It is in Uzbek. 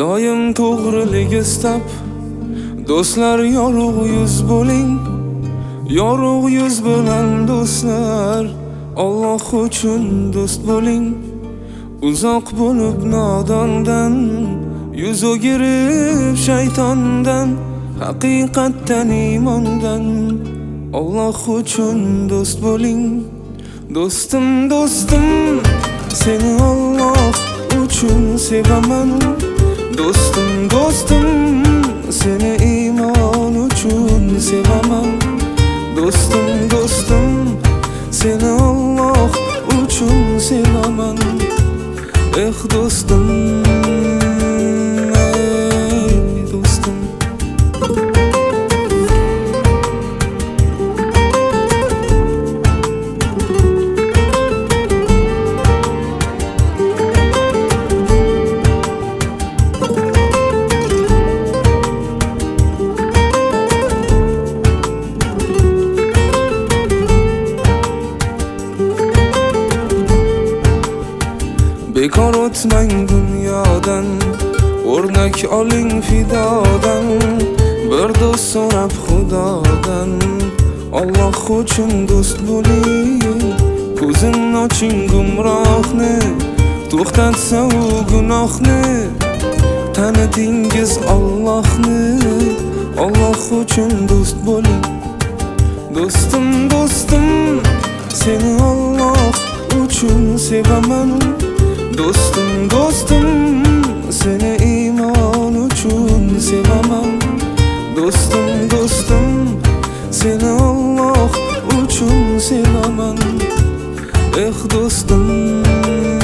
doim to'g'rilik istab, do'stlar yorug' yuz bo'ling. Yorug' yuz bilan do'stlar, Alloh uchun do'st bo'ling. Uzoq bo'lib nodondan, yuz o'girib shaytondan, haqiqatdan iymondan, Alloh uchun do'st bo'ling. Do'stim, do'stim, seni Alloh uchun sevaman. Do'stim, do'stim, seni iymon uchun sevaman. Do'stim, do'stim, seni Alloh uchun sevaman. Do'stim, do'stim. Bekor o'tmang dunyodan, o'rnak oling fidodan. Bir do'st so'rab Xudodan, Alloh uchun do'st bo'ling. Ko'zini oching gumrohni, to'xtatsa u gunohni. Tanitingiz Allohni, Alloh uchun do'st bo'ling. Do'stim, do'stim, seni Alloh uchun sevaman. Do'stim, do'stim, seni iymon uchun sevaman. Do'stim, do'stim, seni Alloh uchun sevaman. Do'stim.